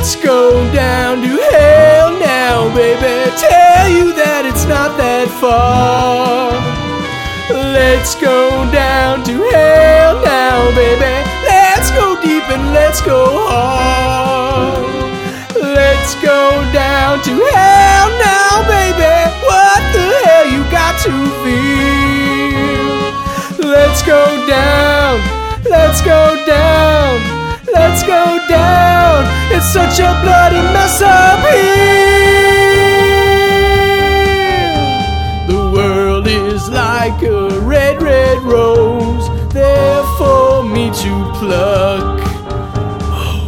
Let's go down to hell now, baby. Tell you that it's not that far. Let's go down to hell now, baby. Let's go deep and let's go hard. Let's go down to hell now, baby. What the hell you got to feel? Let's go down, let's go down, let's go down. It's such a bloody mess up here. The world is like a red, red rose, there for me to pluck. Oh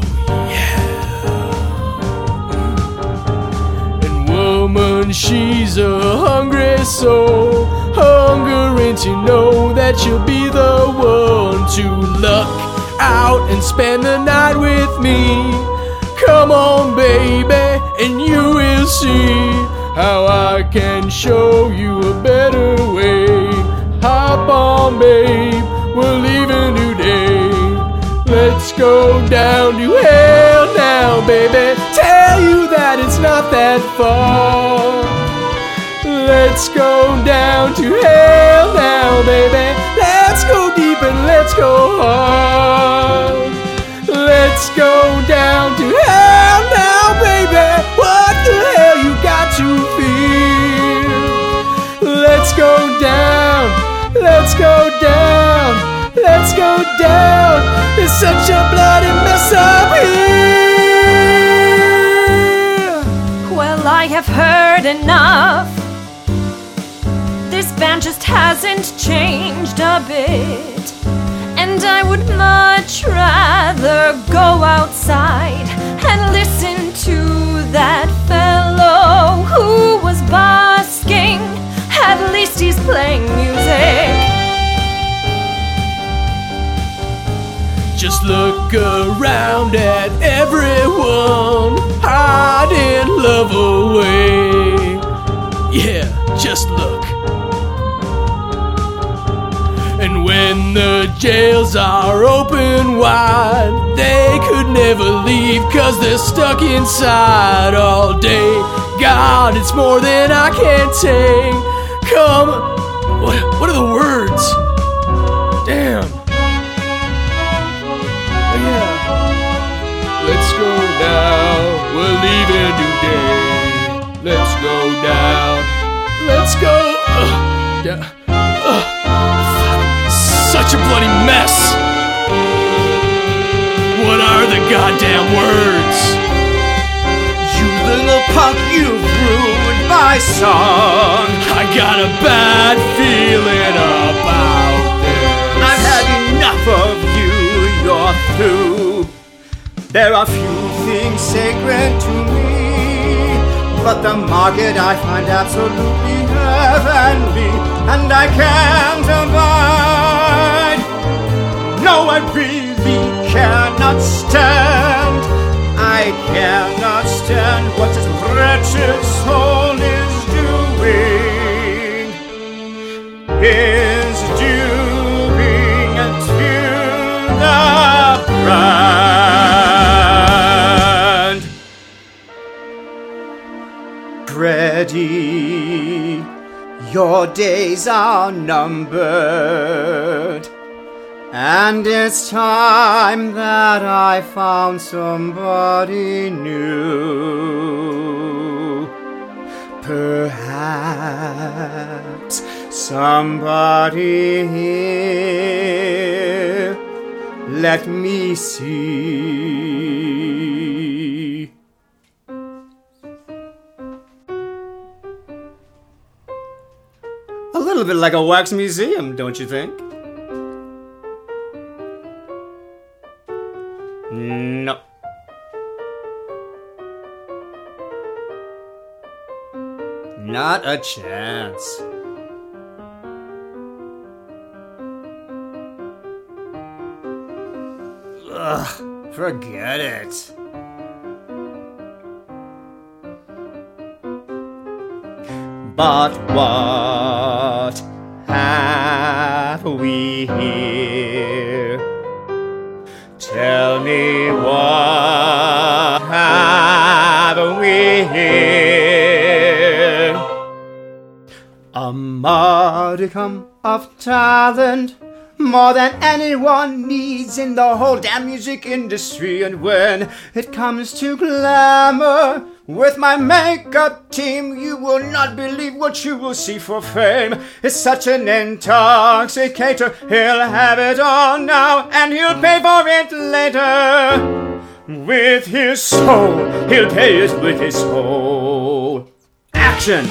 yeah. And woman, she's a hungry soul, hungering to know that you'll be the one to luck out and spend the night with me. Come on, baby, and you will see how I can show you a better way. Hop on, babe, we're leaving today. Let's go down to hell now, baby. Tell you that it's not that far. Let's go down to hell now, baby. Let's go deep and let's go hard. Let's go down to hell now, baby. What the hell you got to feel? Let's go down, let's go down, let's go down. It's such a bloody mess up here. Well, I have heard enough. This band just hasn't changed a bit, and I would much rather go outside and listen to that fellow who was busking. At least he's playing music. Just look around at everyone hiding love away. Yeah, just look. And when the jails are open wide, they could never leave 'cause they're stuck inside all day. God, it's more than I can take. Come, what are the words? Damn. Oh, yeah. Let's go now, we're leaving today. Let's go down, let's go down. Such a bloody mess. What are the goddamn words? You little punk, you've ruined my song. I got a bad feeling about this. I've had enough of you, you're through. There are few things sacred to me, but the market I find absolutely heavenly, and I can't abide. No, I really cannot stand. I cannot stand what this wretched soul is doing. Is doing to the brand. Freddie, your days are numbered, and it's time that I found somebody new. Perhaps somebody here. Let me see. A little bit like a wax museum, don't you think? No. Not a chance. Ugh, forget it. But what have we here? Tell me what here. A modicum of talent, more than anyone needs in the whole damn music industry. And when it comes to glamour, with my makeup team, you will not believe what you will see for fame. It's such an intoxicator. He'll have it all now, and he'll pay for it later. With his soul, he'll pay it with his soul. Action!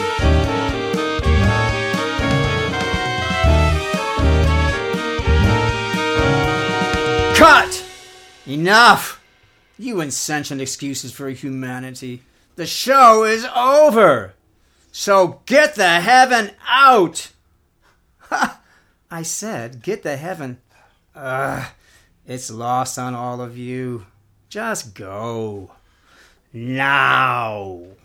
Cut! Enough! You insentient excuses for humanity. The show is over! So get the heaven out! Ha! I said, get the heaven. It's lost on all of you. Just go. Now!